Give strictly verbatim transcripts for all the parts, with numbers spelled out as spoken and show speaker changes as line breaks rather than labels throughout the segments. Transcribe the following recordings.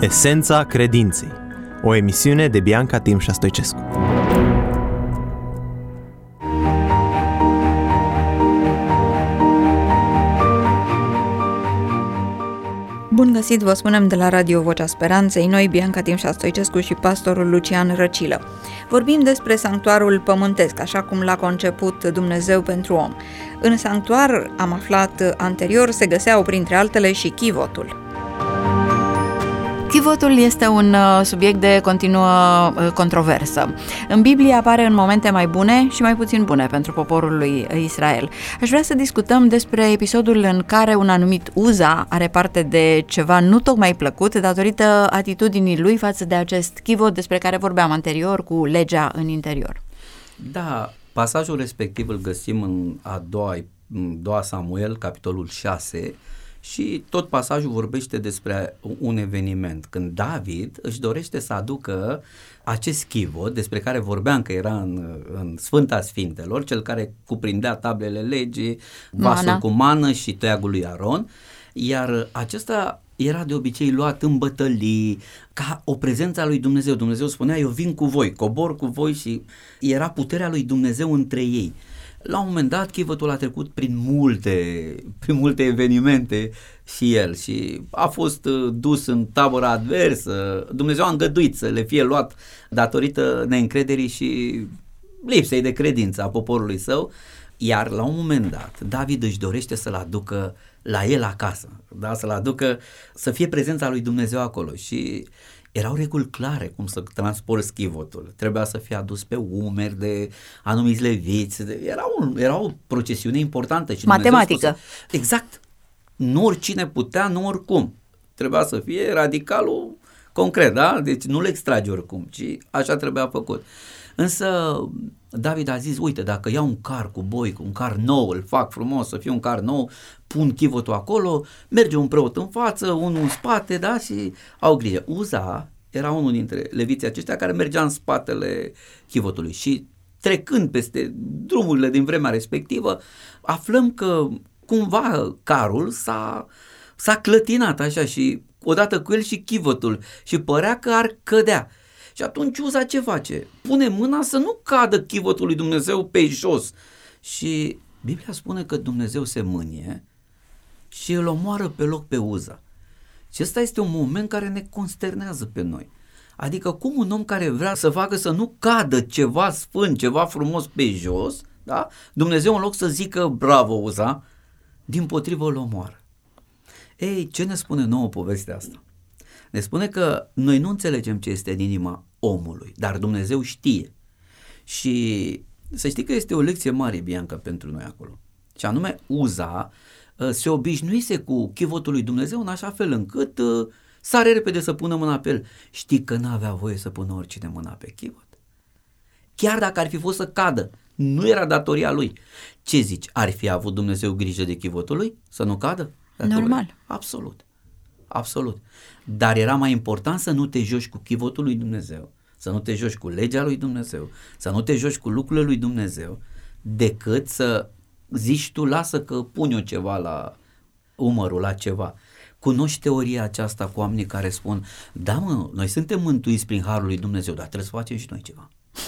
Esența credinței. O emisiune de Bianca Timșa Stoicescu.
Bun găsit, vă spunem de la Radio Vocea Speranței, noi Bianca Timșa Stoicescu și pastorul Lucian Răcilă. Vorbim despre sanctuarul pământesc, așa cum l-a conceput Dumnezeu pentru om. În sanctuar, am aflat anterior, se găseau printre altele și chivotul. Chivotul este un subiect de continuă controversă. În Biblie apare în momente mai bune și mai puțin bune pentru poporul lui Israel. Aș vrea să discutăm despre episodul în care un anumit Uza are parte de ceva nu tocmai plăcut datorită atitudinii lui față de acest chivot despre care vorbeam anterior cu legea în interior.
Da, pasajul respectiv îl găsim în a doua, în doua Samuel, capitolul șase, și tot pasajul vorbește despre un eveniment, când David își dorește să aducă acest chivot, despre care vorbeam că era în, în Sfânta Sfintelor, cel care cuprindea tablele legii, vasul Mana. cu mană și toiagul lui Aron, iar acesta era de obicei luat în bătălii, ca o prezență a lui Dumnezeu. Dumnezeu spunea, eu vin cu voi, cobor cu voi, și era puterea lui Dumnezeu între ei. La un moment dat, chivotul a trecut prin multe, prin multe evenimente și el și a fost dus în tabăra adversă. Dumnezeu a îngăduit să le fie luat datorită neîncrederii și lipsei de credință a poporului său, iar la un moment dat, David își dorește să-l aducă la el acasă, da? Să-l aducă, să fie prezența lui Dumnezeu acolo și erau reguli clare cum să transporti chivotul. Trebuia să fie adus pe umeri de anumiți leviți. Era, un, era o procesiune importantă. Și
matematică.
Spuse, exact. Nu oricine putea, nu oricum. Trebuia să fie radicalul concret, da? Deci nu le extrage oricum, ci așa trebuia făcut. Însă David a zis, uite, dacă iau un car cu boi, un car nou, îl fac frumos să fie un car nou, pun chivotul acolo, merge un preot în față, unul în spate, da, și au grijă. Uza era unul dintre leviții aceștia care mergea în spatele chivotului și trecând peste drumurile din vremea respectivă, aflăm că cumva carul s-a, s-a clătinat așa și odată cu el și chivotul și părea că ar cădea. Și atunci Uza ce face? Pune mâna să nu cadă chivotul lui Dumnezeu pe jos. Și Biblia spune că Dumnezeu se mânie și îl omoară pe loc pe Uza. Și ăsta este un moment care ne consternează pe noi. Adică cum un om care vrea să facă să nu cadă ceva sfânt, ceva frumos pe jos, da? Dumnezeu în loc să zică bravo Uza, dimpotrivă îl omoară. Ei, ce ne spune nouă povestea asta? Ne spune că noi nu înțelegem ce este în inima omului, dar Dumnezeu știe. Și să știi că este o lecție mare, Bianca, pentru noi acolo. Și anume, Uza se obișnuise cu chivotul lui Dumnezeu în așa fel încât uh, sare repede să pună mâna pe el. Știi că n-avea voie să pună oricine mâna pe chivot. Chiar dacă ar fi fost să cadă, nu era datoria lui. Ce zici? Ar fi avut Dumnezeu grijă de chivotul lui? Să nu cadă?
Normal.
Absolut. Absolut. Dar era mai important să nu te joci cu chivotul lui Dumnezeu, să nu te joci cu legea lui Dumnezeu, să nu te joci cu lucrurile lui Dumnezeu, decât să zici tu, lasă că pun eu ceva la umărul, la ceva. Cunoști teoria aceasta cu oamenii care spun, da mă, noi suntem mântuiți prin harul lui Dumnezeu, dar trebuie să facem și noi ceva.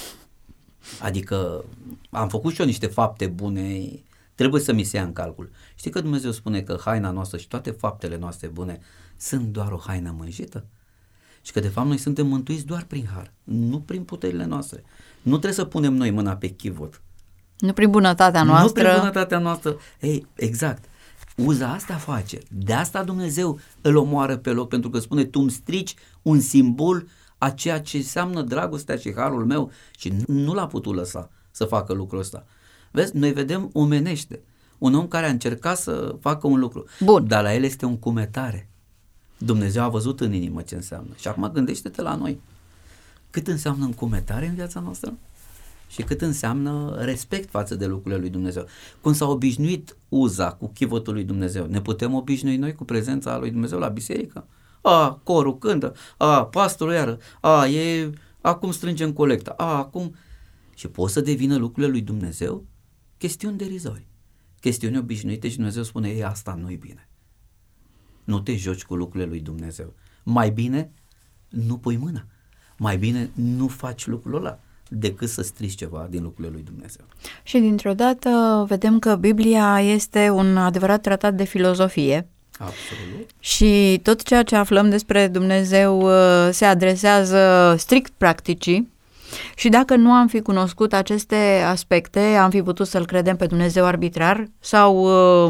Adică am făcut și eu niște fapte bune, trebuie să mi se ia în calcul. Știi că Dumnezeu spune că haina noastră și toate faptele noastre bune sunt doar o haină mânjită? Și că de fapt noi suntem mântuiți doar prin har, nu prin puterile noastre. Nu trebuie să punem noi mâna pe chivot.
Nu prin bunătatea noastră.
Nu prin bunătatea noastră. Ei, exact. Uza asta face. De asta Dumnezeu îl omoară pe loc, pentru că spune, tu îmi strici un simbol a ceea ce înseamnă dragostea și harul meu, și nu l-a putut lăsa să facă lucrul ăsta. Vezi, noi vedem omenește. Un om care a încercat să facă un lucru.
Bun.
Dar la el este o încumetare. Dumnezeu a văzut în inimă ce înseamnă. Și acum gândește-te la noi. Cât înseamnă încumetare în viața noastră? Și cât înseamnă respect față de lucrurile lui Dumnezeu. Cum s-a obișnuit Uza cu chivotul lui Dumnezeu, ne putem obișnui noi cu prezența lui Dumnezeu la biserică? A, corul cântă, a, pastorul iară, a, e, acum strângem colecta, a, acum... Și pot să devină lucrurile lui Dumnezeu chestiuni derizori, chestiuni obișnuite și Dumnezeu spune, ei, asta nu-i bine. Nu te joci cu lucrurile lui Dumnezeu. Mai bine nu pui mâna. Mai bine nu faci lucrul ăla decât să strici ceva din lucrurile lui Dumnezeu.
Și dintr-o dată vedem că Biblia este un adevărat tratat de filozofie.
Absolut.
Și tot ceea ce aflăm despre Dumnezeu se adresează strict practicii. Și dacă nu am fi cunoscut aceste aspecte, am fi putut să-L credem pe Dumnezeu arbitrar sau,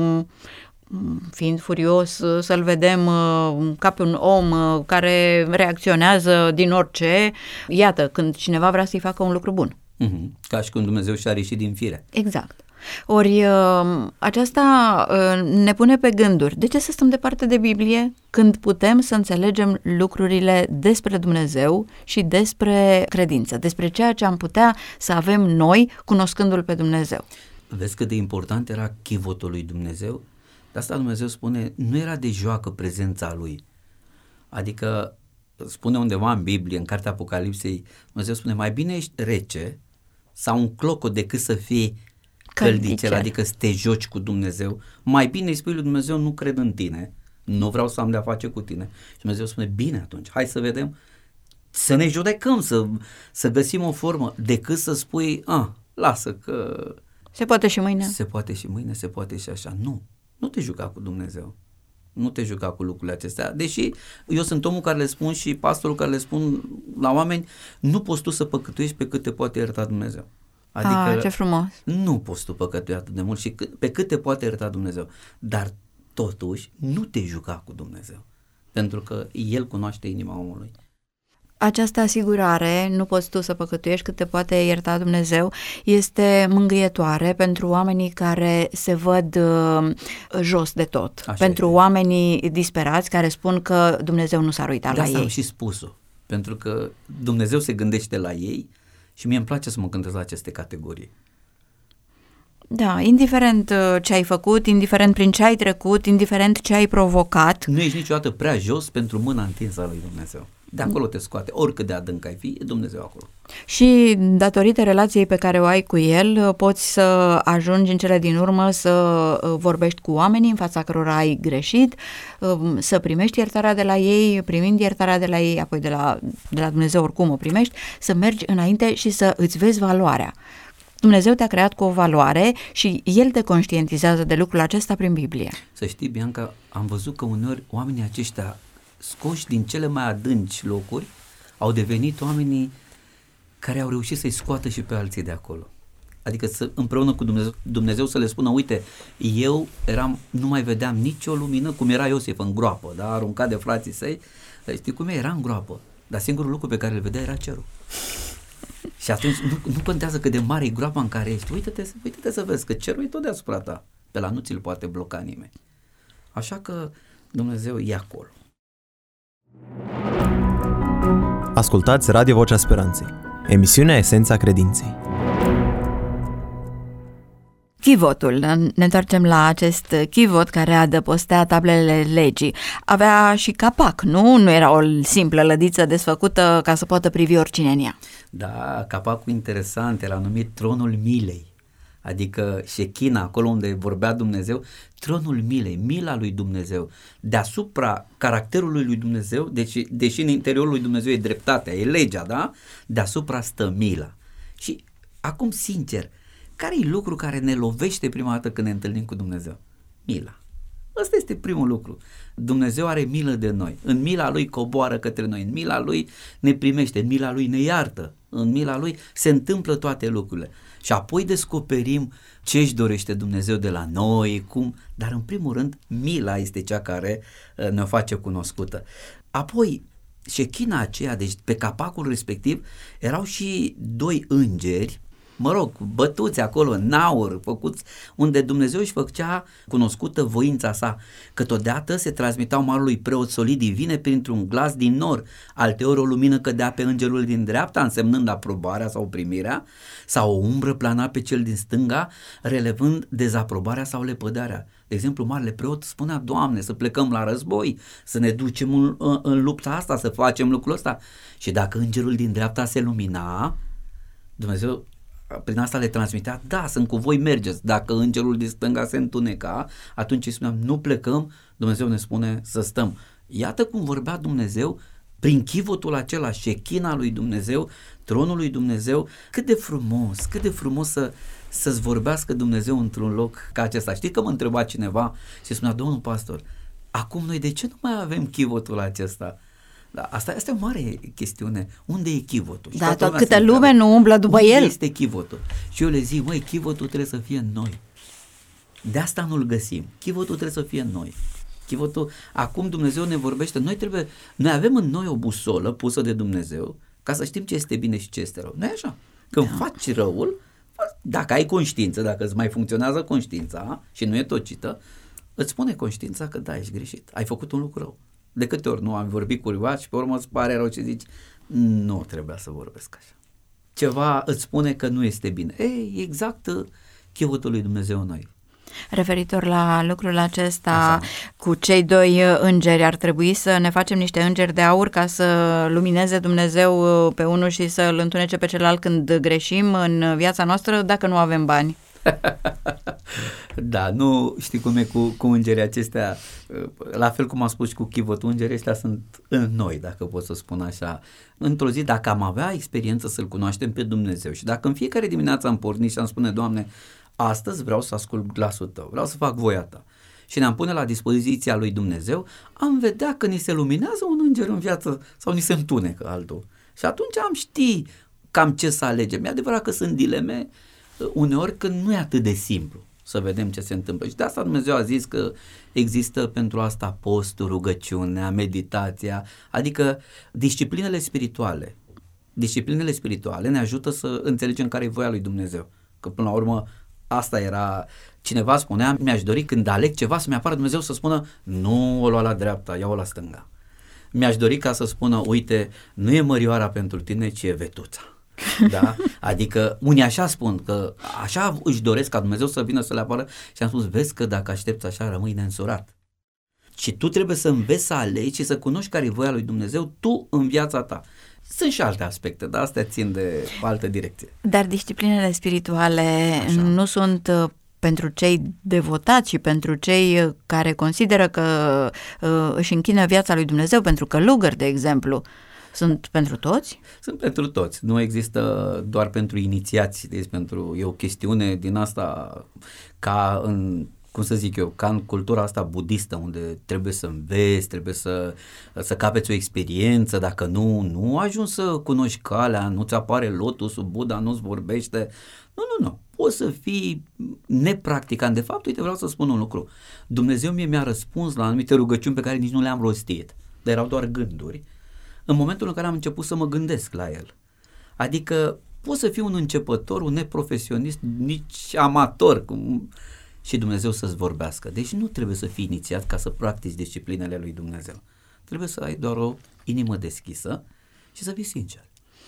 fiind furios, să-L vedem ca pe un om care reacționează din orice. Iată, când cineva vrea să-i facă un lucru bun.
Mm-hmm. Ca și când Dumnezeu și-a ieșit din fire.
Exact. Ori aceasta ne pune pe gânduri. De ce să stăm departe de Biblie când putem să înțelegem lucrurile despre Dumnezeu și despre credință, despre ceea ce am putea să avem noi cunoscându-L pe Dumnezeu?
Vezi cât de important era chivotul lui Dumnezeu? De asta Dumnezeu spune, nu era de joacă prezența Lui. Adică spune undeva în Biblie, în cartea Apocalipsei, Dumnezeu spune, mai bine ești rece sau un clocot decât să fii căldicel, adică să te joci cu Dumnezeu. Mai bine îi spui lui Dumnezeu, nu cred în tine, nu vreau să am de-a face cu tine. Și Dumnezeu spune, bine atunci, hai să vedem, să ne judecăm, să, să găsim o formă, decât să spui, ah, lasă că...
Se poate și mâine.
Se poate și mâine, se poate și așa. Nu, nu te juca cu Dumnezeu. Nu te juca cu lucrurile acestea. Deși eu sunt omul care le spun și pastorul care le spun la oameni, nu poți tu să păcătuiești pe cât te poate ierta Dumnezeu.
Adică ah, ce frumos.
Nu poți tu păcătui atât de mult și pe cât te poate ierta Dumnezeu. Dar totuși nu te juca cu Dumnezeu. Pentru că El cunoaște inima omului.
Această asigurare, nu poți tu să păcătuiești cât te poate ierta Dumnezeu, este mângâietoare pentru oamenii care se văd uh, jos de tot. Așa pentru este. Oamenii disperați care spun că Dumnezeu nu s-ar uita
de
la
asta
ei.
am și spus-o. Pentru că Dumnezeu se gândește la ei și mie îmi place să mă gândesc la aceste categorii.
Da, indiferent ce ai făcut, indiferent prin ce ai trecut, indiferent ce ai provocat.
Nu ești niciodată prea jos pentru mâna întinsă a lui Dumnezeu. De acolo te scoate, oricât de adânc ai fi, e Dumnezeu acolo.
Și datorită relației pe care o ai cu El, poți să ajungi în cele din urmă să vorbești cu oamenii în fața cărora ai greșit, să primești iertarea de la ei, primind iertarea de la ei, apoi de la, de la Dumnezeu oricum o primești, să mergi înainte și să îți vezi valoarea. Dumnezeu te-a creat cu o valoare și El te conștientizează de lucrul acesta prin Biblie.
Să știi, Bianca, am văzut că uneori oamenii aceștia scoși din cele mai adânci locuri au devenit oamenii care au reușit să-i scoată și pe alții de acolo. Adică să, împreună cu Dumnezeu, Dumnezeu să le spună, uite, eu eram, nu mai vedeam nicio lumină, cum era Iosif în groapă, da? Aruncat de frații săi, știi cum e? Era în groapă, dar singurul lucru pe care îl vedea era cerul. Și atunci nu, nu contează cât de mare e groapa în care ești, uite-te, uite-te să vezi că cerul e tot deasupra ta, pe la nu ți-l poate bloca nimeni. Așa că Dumnezeu e acolo.
Ascultați Radio Vocea Speranței, emisiunea Esența Credinței.
Chivotul. Ne întoarcem la acest chivot care adăpostea tablele legii. Avea și capac, nu? Nu era o simplă lădiță desfăcută ca să poată privi oricine în ea.
Da, capacul interesant era numit Tronul Milei. Adică șechina, acolo unde vorbea Dumnezeu, tronul milei, mila lui Dumnezeu, deasupra caracterului lui Dumnezeu, deci, deși în interiorul lui Dumnezeu e dreptatea, e legea, da? Deasupra stă mila. Și acum, sincer, care e lucru care ne lovește prima dată când ne întâlnim cu Dumnezeu? Mila. Ăsta este primul lucru. Dumnezeu are milă de noi. În mila Lui coboară către noi. În mila Lui ne primește. În mila Lui ne iartă. În mila Lui se întâmplă toate lucrurile. Și apoi descoperim ce își dorește Dumnezeu de la noi, cum, dar în primul rând mila este cea care ne-o face cunoscută. Apoi, șechina aceea, deci pe capacul respectiv, erau și doi îngeri, mă rog, bătuți acolo în aur, făcuți, unde Dumnezeu își făcea cunoscută voința sa. Câteodată se transmitau marului preot solii divine printr-un glas din nor, alteori o lumină cădea pe îngerul din dreapta, însemnând aprobarea sau primirea, sau o umbră plana pe cel din stânga, relevând dezaprobarea sau lepădarea. De exemplu, marele preot spunea, Doamne, să plecăm la război, să ne ducem în, în, în lupta asta, să facem lucrul ăsta. Și dacă îngerul din dreapta se lumina, Dumnezeu prin asta le transmitea, da, sunt cu voi, mergeți. Dacă îngerul din stânga se întuneca, atunci îi spuneam, nu plecăm, Dumnezeu ne spune să stăm. Iată cum vorbea Dumnezeu prin chivotul acela, șechina lui Dumnezeu, tronul lui Dumnezeu. Cât de frumos, cât de frumos să, să-ți vorbească Dumnezeu într-un loc ca acesta. Știi că mă întreba cineva și spunea, domnul pastor, acum noi de ce nu mai avem chivotul acesta? Da, asta este o mare chestiune. Unde e chivotul?
Da, tot câtă lume nu umblă după
unde
el.
Unde este chivotul? Și eu le zic, măi, chivotul trebuie să fie în noi. De asta nu-l găsim. Chivotul trebuie să fie în noi. Chivotul, acum Dumnezeu ne vorbește, noi trebuie, noi avem în noi o busolă pusă de Dumnezeu ca să știm ce este bine și ce este rău. Nu e așa? Când da. faci răul, dacă ai conștiință, dacă îți mai funcționează conștiința și nu e tocită, îți spune conștiința că da, ești greșit, ai făcut un lucru rău. De câte ori nu am vorbit cuiva și pe urmă îți pare rău și zici, nu trebuia să vorbesc așa. Ceva îți spune că nu este bine. Ei, exact chivotul lui Dumnezeu în noi.
Referitor la lucrul acesta, așa, cu cei doi îngeri, ar trebui să ne facem niște îngeri de aur ca să lumineze Dumnezeu pe unul și să îl întunece pe celălalt când greșim în viața noastră, dacă nu avem bani.
Da, nu știi cum e cu, cu îngerii acestea, la fel cum am spus și cu chivotul, îngerii ăștia sunt în noi, dacă pot să spun așa. Într-o zi, dacă am avea experiență să-L cunoaștem pe Dumnezeu și dacă în fiecare dimineață am pornit și am spune, Doamne, astăzi vreau să ascult glasul Tău, vreau să fac voia Ta, și ne-am pune la dispoziția lui Dumnezeu, am vedea că ni se luminează un înger în viață sau ni se întunecă altul. Și atunci am ști cam ce să alegem. E adevărat că sunt dileme uneori când nu e atât de simplu să vedem ce se întâmplă. Și de asta Dumnezeu a zis că există pentru asta postul, rugăciunea, meditația, adică disciplinele spirituale. Disciplinele spirituale ne ajută să înțelegem care e voia lui Dumnezeu. Că până la urmă asta era, cineva spunea, mi-aș dori când aleg ceva să mi-apară Dumnezeu să spună, nu o lua la dreapta, ia-o la stânga. Mi-aș dori ca să spună, uite, nu e mărioara pentru tine, ci e vetuța. Da? Adică unii așa spun, că așa își doresc ca Dumnezeu să vină să le apară, și am spus, vezi că dacă aștepți așa rămâi neînsurat. Și tu trebuie să înveți să alegi și să cunoști care e voia lui Dumnezeu tu în viața ta. Sunt și alte aspecte, dar astea țin de altă direcție.
Dar disciplinele spirituale așa nu sunt uh, pentru cei devotați și pentru cei care consideră că uh, își închină viața lui Dumnezeu, pentru călugări, de exemplu. Sunt pentru toți?
Sunt pentru toți. Nu există doar pentru inițiați. Deci pentru, e o chestiune din asta ca în, cum să zic eu, ca în cultura asta budistă, unde trebuie să înveți, trebuie să, să capeți o experiență, dacă nu, nu ajungi să cunoști calea, nu-ți apare lotusul, Buddha nu-ți vorbește. Nu, nu, nu. Poți să fii nepracticant. De fapt, uite, vreau să spun un lucru. Dumnezeu mie mi-a răspuns la anumite rugăciuni pe care nici nu le-am rostit, dar erau doar gânduri, în momentul în care am început să mă gândesc la el. Adică poți să fii un începător, un neprofesionist, nici amator, cum... și Dumnezeu să-ți vorbească. Deci nu trebuie să fii inițiat ca să practici disciplinele lui Dumnezeu. Trebuie să ai doar o inimă deschisă și să fii sincer.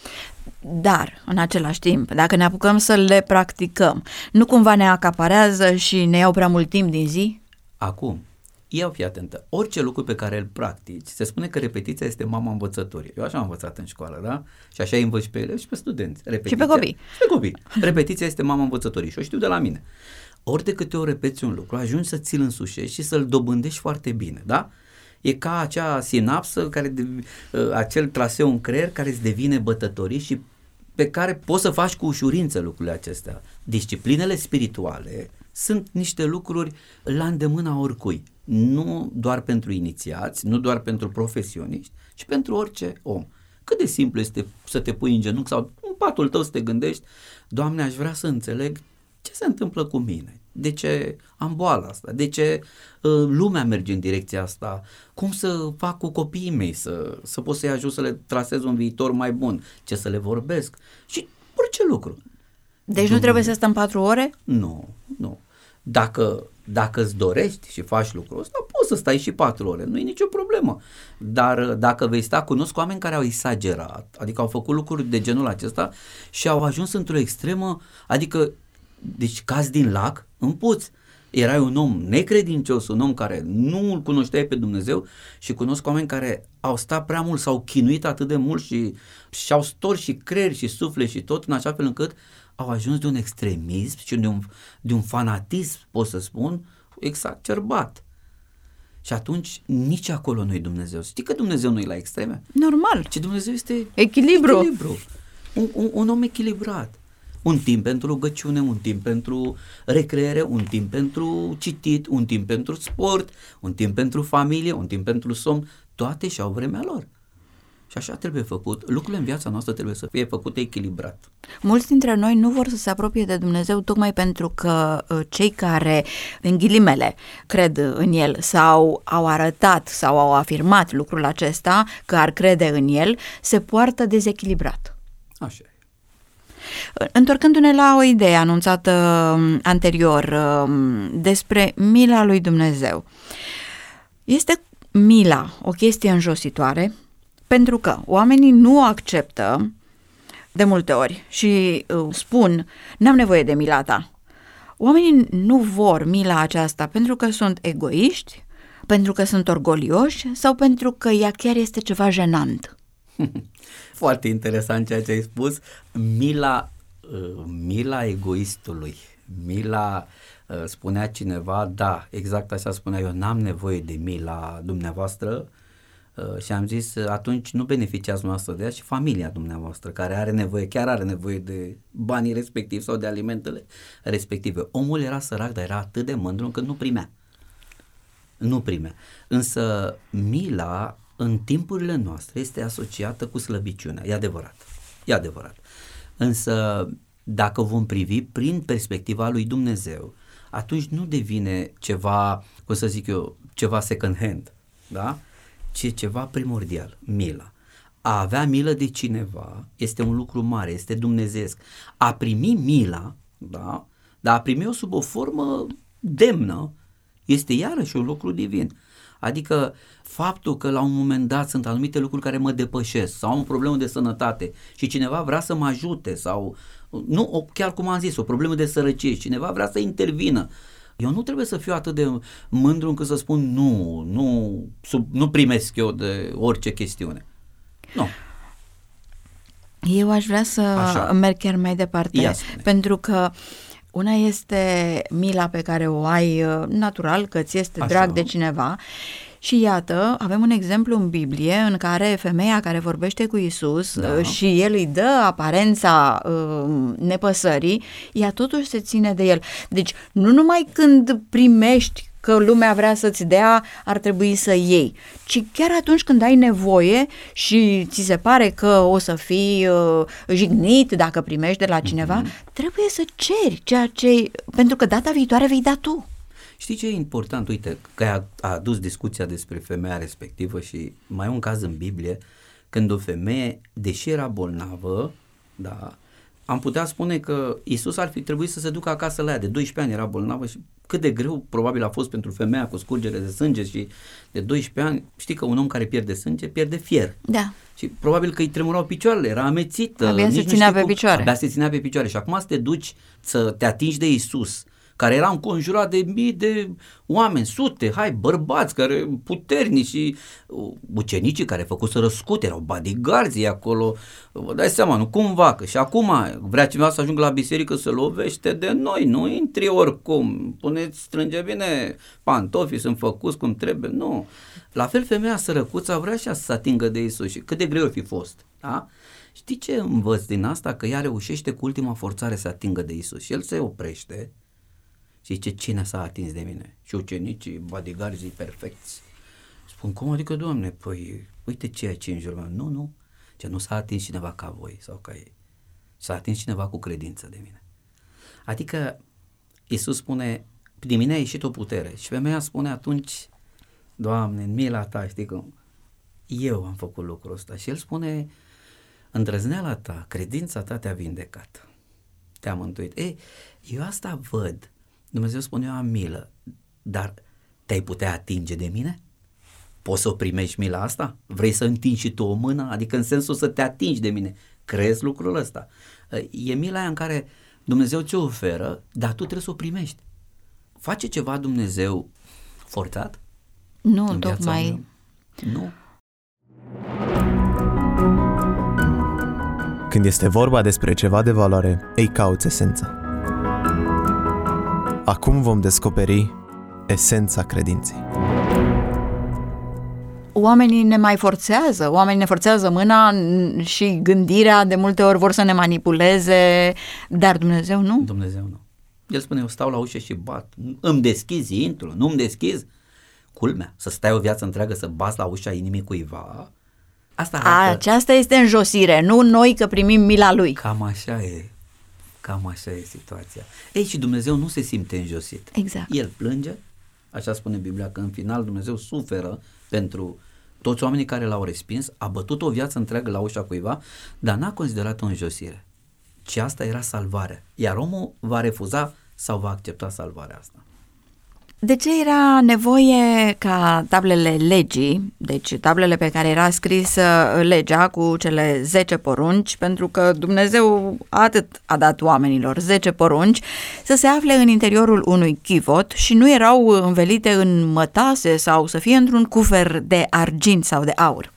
Dar, în același timp, dacă ne apucăm să le practicăm, nu cumva ne acaparează și ne iau prea mult timp din zi?
Acum, ia fii atentă, orice lucru pe care îl practici, se spune că repetiția este mama învățătorii. Eu așa am învățat în școală, da? Și așa îi învăț și pe ele și pe studenți. Repetiția,
și pe copii.
Și pe copii. Repetiția este mama învățătorii și o știu de la mine. Ori de câte ori repeți un lucru, ajungi să ți-l însușești și să-l dobândești foarte bine, da? E ca acea sinapsă, care de, acel traseu în creier care îți devine bătătorii și pe care poți să faci cu ușurință lucrurile acestea. Disciplinele spirituale sunt niște lucruri la îndemâna oricui. Nu doar pentru inițiați, nu doar pentru profesioniști, ci pentru orice om. Cât de simplu este să te pui în genunchi sau în patul tău să te gândești, Doamne, aș vrea să înțeleg ce se întâmplă cu mine, de ce am boala asta, de ce uh, lumea merge în direcția asta, cum să fac cu copiii mei, să, să pot să-i ajut să le trasez un viitor mai bun, ce să le vorbesc și orice lucru.
Deci Dumnezeu. Nu trebuie să stăm patru ore?
Nu, nu. Dacă, dacă îți dorești și faci lucrul ăsta, poți să stai și patru ore, nu e nicio problemă. Dar dacă vei sta, cunosc oameni care au exagerat, adică au făcut lucruri de genul acesta și au ajuns într-o extremă, adică, deci cazi din lac în puț. Erai un om necredincios, un om care nu îl cunoșteai pe Dumnezeu și cunosc oameni care au stat prea mult, s-au chinuit atât de mult și și-au stors și creier și suflet și tot, în așa fel încât au ajuns de un extremism și de un, de un fanatism, pot să spun, exacerbat. Și atunci nici acolo nu-i Dumnezeu. Știi că Dumnezeu nu-i la extreme?
Normal.
Ci Dumnezeu este
echilibru.
echilibru. Un, un, un om echilibrat. Un timp pentru rugăciune, un timp pentru recreere, un timp pentru citit, un timp pentru sport, un timp pentru familie, un timp pentru somn. Toate și-au vremea lor. Și așa trebuie făcut. Lucrurile în viața noastră trebuie să fie făcute echilibrat.
Mulți dintre noi nu vor să se apropie de Dumnezeu tocmai pentru că cei care, în ghilimele, cred în El sau au arătat sau au afirmat lucrul acesta, că ar crede în El, se poartă dezechilibrat.
Așa e.
Întorcându-ne la o idee anunțată anterior despre mila lui Dumnezeu. Este mila o chestie înjositoare? Pentru că oamenii nu o acceptă de multe ori și uh, spun, n-am nevoie de mila ta. Oamenii nu vor mila aceasta pentru că sunt egoiști, pentru că sunt orgolioși sau pentru că ea chiar este ceva jenant.
Foarte interesant ceea ce ai spus. Mila, uh, mila egoistului, mila, uh, spunea cineva, da, exact așa spunea, eu n-am nevoie de mila dumneavoastră. Uh, și am zis, uh, atunci nu beneficiați noastră de ea și familia dumneavoastră, care are nevoie, chiar are nevoie de banii respectivi sau de alimentele respective. Omul era sărac, dar era atât de mândru încât nu primea. Nu primea. Însă mila în timpurile noastre este asociată cu slăbiciunea. E adevărat. E adevărat. Însă dacă vom privi prin perspectiva lui Dumnezeu, atunci nu devine ceva, cum să zic eu, ceva second hand, da? Ci ceva primordial, mila. A avea milă de cineva este un lucru mare, este dumnezeiesc. A primi mila, da? Dar a primi-o sub o formă demnă este iarăși un lucru divin. Adică faptul că la un moment dat sunt anumite lucruri care mă depășesc sau am o problemă de sănătate și cineva vrea să mă ajute sau, nu, chiar cum am zis, o problemă de sărăcie și cineva vrea să intervină, eu nu trebuie să fiu atât de mândru încât să spun nu, nu, sub, nu primesc eu de orice chestiune. Nu.
Eu aș vrea să Așa. merg chiar mai departe, pentru că una este mila pe care o ai natural, că ți este Așa. drag de cineva. Și iată, avem un exemplu în Biblie în care femeia care vorbește cu Iisus da. și el îi dă aparența uh, nepăsării, ea totuși se ține de el. Deci nu numai când primești că lumea vrea să-ți dea, ar trebui să iei, ci chiar atunci când ai nevoie și ți se pare că o să fii uh, jignit dacă primești de la cineva, mm-hmm. trebuie să ceri ceea ce, pentru că data viitoare vei da tu.
Știi ce e important? Uite, că a, a adus discuția despre femeia respectivă și mai e un caz în Biblie, când o femeie, deși era bolnavă, da, am putea spune că Iisus ar fi trebuit să se ducă acasă la ea, de doisprezece ani era bolnavă și cât de greu probabil a fost pentru femeia cu scurgere de sânge și de doisprezece ani, știi că un om care pierde sânge pierde fier.
Da.
Și probabil că îi tremurau picioarele, era amețită.
Abia se ținea pe picioare.
Abia se ținea pe picioare și acum să te duci să te atingi de Iisus, care era înconjurat de mii de oameni, sute, hai, bărbați care puternici și ucenicii care făcuseră scute, erau bodyguards acolo, vă dai seama, nu cumva, că și acum vrea cineva să ajungă la biserică să lovește de noi, nu intri oricum, puneți, strânge bine pantofii, sunt făcuți cum trebuie, nu. La fel femeia sărăcuța vrea și ea să se atingă de Iisus și cât de greu fi fost, da? Știi ce învăț din asta? Că ea reușește cu ultima forțare să atingă de Iisus și el se oprește și zice, cine s-a atins de mine? Și ucenicii, bodyguards-ii perfecți. Spun, cum adică, Doamne? Păi, uite ce ai în jurul meu. Nu, nu, ce nu s-a atins cineva ca voi sau ca ei. S-a atins cineva cu credință de mine. Adică, Iisus spune, din mine a ieșit o putere. Și femeia spune atunci, Doamne, în mila ta, știi cum? Eu am făcut lucrul ăsta. Și el spune, îndrăzneala ta, credința ta te-a vindecat. Te-a mântuit. Ei, eu asta văd. Dumnezeu spune, eu am milă, dar te-ai putea atinge de mine? Poți să o primești mila asta? Vrei să întingi și tu o mână? Adică în sensul să te atingi de mine. Crezi lucrul ăsta? E mila aia în care Dumnezeu ți-o oferă, dar tu trebuie să o primești. Face ceva Dumnezeu forțat?
Nu, tocmai.
Nu.
Când este vorba despre ceva de valoare, îi cauți esența. Acum vom descoperi esența credinței.
Oamenii ne mai forțează, oamenii ne forțează mâna și gândirea, de multe ori vor să ne manipuleze, dar Dumnezeu nu.
Dumnezeu nu. El spune, eu stau la ușă și bat, îmi deschizi, intru, nu îmi deschizi. Culmea, să stai o viață întreagă să bați la ușa inimii cuiva, asta
A, aceasta este înjosire, nu noi că primim mila lui.
Cam așa e, cam așa e situația. Ei, și Dumnezeu nu se simte înjosit.
Exact.
El plânge, așa spune Biblia, că în final Dumnezeu suferă pentru toți oamenii care l-au respins, a bătut o viață întreagă la ușa cuiva, dar n-a considerat o înjosire, ci asta era salvarea. Iar omul va refuza sau va accepta salvarea asta.
De ce era nevoie ca tablele legii, deci tablele pe care era scrisă legea cu cele zece porunci, pentru că Dumnezeu atât a dat oamenilor, zece porunci, să se afle în interiorul unui chivot și nu erau învelite în mătase sau să fie într-un cufer de argint sau de aur?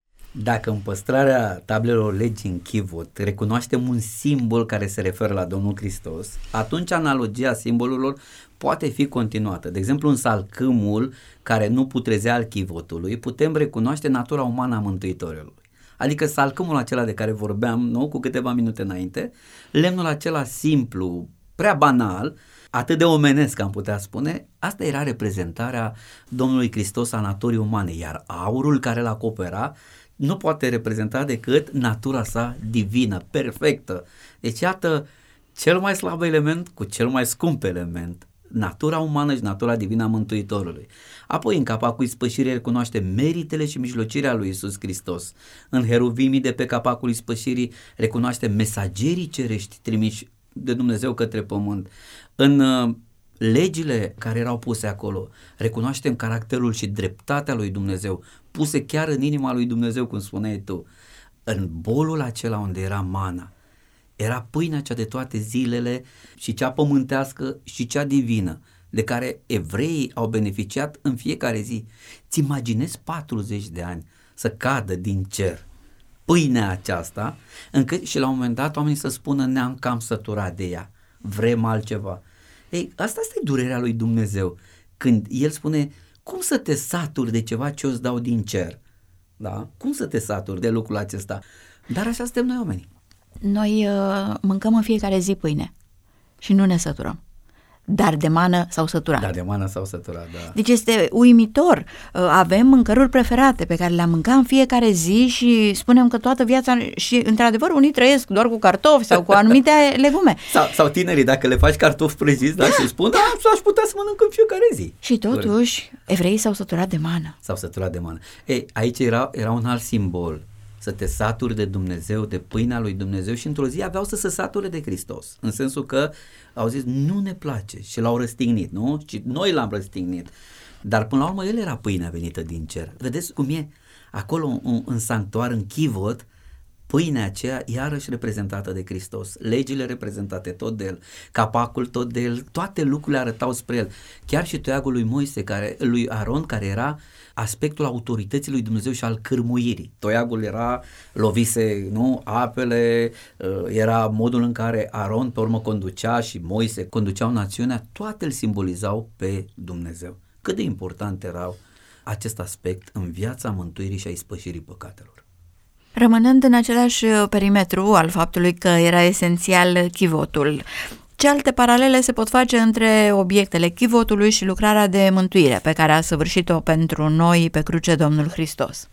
Dacă în păstrarea tablelor legii în chivot recunoaștem un simbol care se referă la Domnul Hristos, atunci analogia simbolurilor poate fi continuată. De exemplu, în salcâmul care nu putrezea al chivotului, putem recunoaște natura umană a Mântuitorului. Adică salcâmul acela de care vorbeam, nu, cu câteva minute înainte, lemnul acela simplu, prea banal, atât de omenesc am putea spune, asta era reprezentarea Domnului Hristos a naturii umane, iar aurul care îl acopera nu poate reprezenta decât natura sa divină, perfectă. Deci iată cel mai slab element cu cel mai scump element, natura umană și natura divină a Mântuitorului. Apoi în capacul ispășirii recunoaște meritele și mijlocirea lui Iisus Hristos. În heruvimii de pe capacul ispășirii recunoaște mesagerii cerești trimiși de Dumnezeu către pământ. În uh, legile care erau puse acolo recunoaștem caracterul și dreptatea lui Dumnezeu, puse chiar în inima lui Dumnezeu, cum spuneai tu. În bolul acela unde era mana, era pâinea cea de toate zilele, și cea pământească și cea divină, de care evreii au beneficiat în fiecare zi. Ți imaginezi patruzeci de ani să cadă din cer pâinea aceasta, încât și la un moment dat oamenii să spună, ne-am cam săturat de ea, vrem altceva. Ei, asta este durerea lui Dumnezeu, când El spune, cum să te saturi de ceva ce îți dau din cer? Da? Cum să te saturi de lucrul acesta? Dar așa suntem noi oamenii.
Noi uh, mâncăm în fiecare zi pâine și nu ne săturăm. Dar de mană s-au săturat.
Da, de mană s-au săturat, da.
Deci este uimitor. Avem mâncăruri preferate pe care le-am mâncat în fiecare zi și spunem că toată viața, și într-adevăr unii trăiesc doar cu cartofi sau cu anumite legume.
Sau, sau tinerii, dacă le faci cartofi prăjiți, da, și spun, da, aș putea să mănânc în fiecare zi.
Și totuși, evreii s-au săturat de mană.
S-au săturat de mană. Ei, aici era, era un alt simbol. Să te saturi de Dumnezeu, de pâinea lui Dumnezeu, și într-o zi aveau să se sature de Hristos. În sensul că au zis, nu ne place, și l-au răstignit, nu? Și noi l-am răstignit. Dar până la urmă el era pâinea venită din cer. Vedeți cum e? Acolo în, în sanctuar, în chivot, pâinea aceea iarăși reprezentată de Hristos, legile reprezentate tot de El, capacul tot de El, toate lucrurile arătau spre El. Chiar și toiagul lui Moise, care, lui Aron, care era aspectul autorității lui Dumnezeu și al cârmuirii. Toiagul era, lovise, nu, apele, era modul în care Aron pe urmă conducea și Moise conduceau națiunea, toate îl simbolizau pe Dumnezeu. Cât de important era acest aspect în viața mântuirii și a ispășirii păcatelor.
Rămânând în același perimetru al faptului că era esențial chivotul, ce alte paralele se pot face între obiectele chivotului și lucrarea de mântuire pe care a săvârșit-o pentru noi pe cruce Domnul Hristos?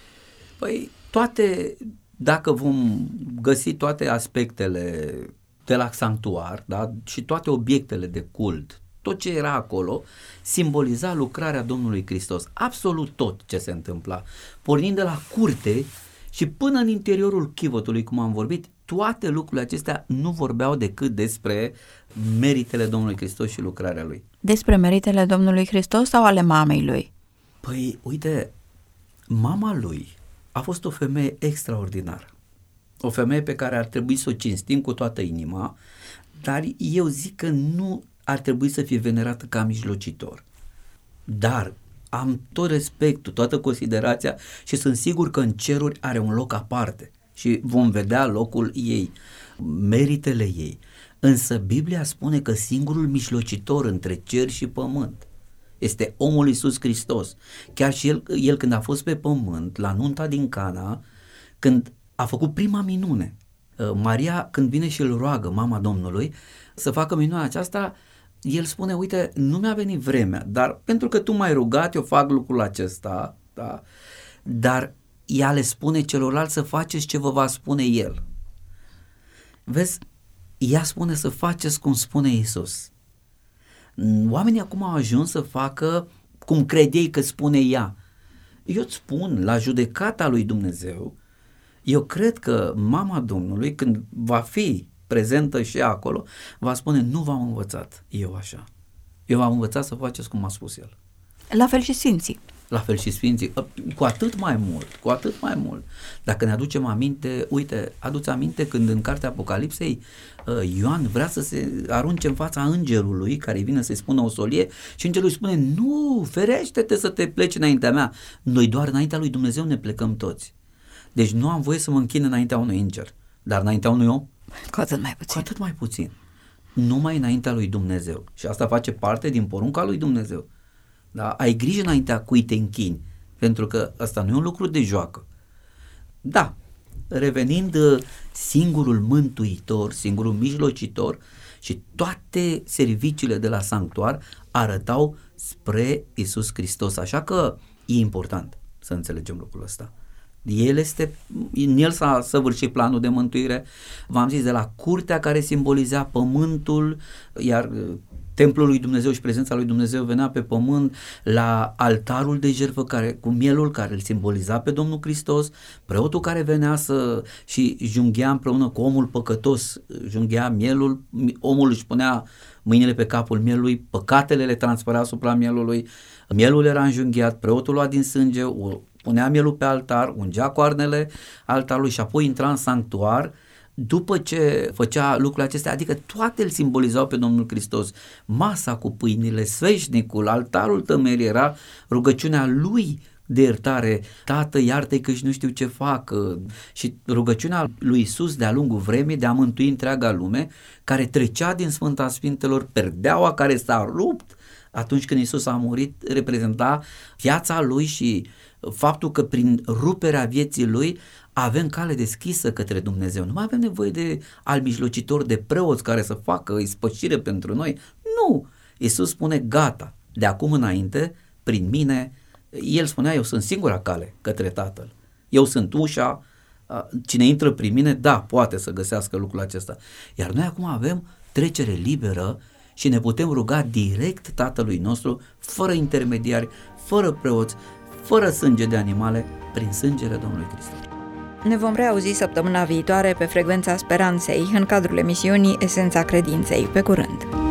Păi toate, dacă vom găsi toate aspectele de la sanctuar, da, și toate obiectele de cult, tot ce era acolo simboliza lucrarea Domnului Hristos, absolut tot ce se întâmpla, pornind de la curte și până în interiorul chivotului, cum am vorbit, toate lucrurile acestea nu vorbeau decât despre meritele Domnului Hristos și lucrarea Lui.
Despre meritele Domnului Hristos sau ale mamei Lui?
Păi, uite, mama Lui a fost o femeie extraordinară, o femeie pe care ar trebui să o cinstim cu toată inima, dar eu zic că nu ar trebui să fie venerată ca mijlocitor. Dar am tot respectul, toată considerația și sunt sigur că în ceruri are un loc aparte și vom vedea locul ei, meritele ei. Însă Biblia spune că singurul mijlocitor între cer și pământ Este omul Iisus Hristos. Chiar și el, el când a fost pe pământ, la nunta din Cana, când a făcut prima minune, Maria când vine și îl roagă, mama Domnului, să facă minunea aceasta, el spune, uite, nu mi-a venit vremea, dar pentru că tu m-ai rugat, eu fac lucrul acesta, da? Dar ea le spune celorlalți să faceți ce vă va spune el. Vezi, ea spune să faceți cum spune Iisus. Oamenii acum au ajuns să facă cum cred ei că spune ea. Eu îți spun, la judecata lui Dumnezeu, eu cred că mama Domnului, când va fi prezentă și acolo, va spune, nu v-am învățat eu așa. Eu v-am învățat să faceți cum a spus el.
La fel și sfinții.
La fel și sfinții, cu atât mai mult, cu atât mai mult. Dacă ne aducem aminte, uite, aduți aminte când în cartea Apocalipsei Ioan vrea să se arunce în fața îngerului care vine să-i spună o solie și îngerul îi spune, nu, ferește-te să te pleci înaintea mea. Noi doar înaintea lui Dumnezeu ne plecăm toți. Deci nu am voie să mă închin înaintea unui înger, dar înaintea unui om,
cu atât mai puțin.
Cu atât mai puțin. Numai înaintea lui Dumnezeu. Și asta face parte din porunca lui Dumnezeu. Da? Ai grijă înaintea cui te închini, pentru că asta nu e un lucru de joacă. Da, revenind, singurul mântuitor, singurul mijlocitor și toate serviciile de la sanctuar arătau spre Iisus Hristos. Așa că e important să înțelegem lucrul ăsta. El este, în el s-a săvârșit planul de mântuire, v-am zis, de la curtea care simboliza pământul, iar templul lui Dumnezeu și prezența lui Dumnezeu venea pe pământ, la altarul de jertfă care, cu mielul care îl simboliza pe Domnul Hristos, preotul care venea să și junghea împreună cu omul păcătos, junghea mielul, omul își punea mâinile pe capul mielului, păcatele le transpărea asupra mielului, mielul era înjunghiat, preotul lua din sânge, punea mielul pe altar, ungea coarnele altarului și apoi intra în sanctuar. După ce făcea lucrurile acestea, adică toate îl simbolizau pe Domnul Hristos, masa cu pâinile, sfeșnicul, altarul tămerii, era rugăciunea lui de iertare, Tată, iartă-i că și nu știu ce fac, și rugăciunea lui Iisus de-a lungul vremii de a mântui întreaga lume, care trecea din Sfânta Sfintelor, perdeaua care s-a rupt atunci când Iisus a murit, reprezenta viața lui și faptul că prin ruperea vieții lui avem cale deschisă către Dumnezeu. Nu mai avem nevoie de al mijlocitor, de preoți care să facă ispășire pentru noi. Nu! Iisus spune gata, de acum înainte, prin mine, el spunea, eu sunt singura cale către Tatăl. Eu sunt ușa, cine intră prin mine, da, poate să găsească lucrul acesta. Iar noi acum avem trecere liberă și ne putem ruga direct Tatălui nostru, fără intermediari, fără preoți, fără sânge de animale, prin sângele Domnului Hristos.
Ne vom reauzi săptămâna viitoare pe frecvența Speranței, în cadrul emisiunii Esența Credinței. Pe curând!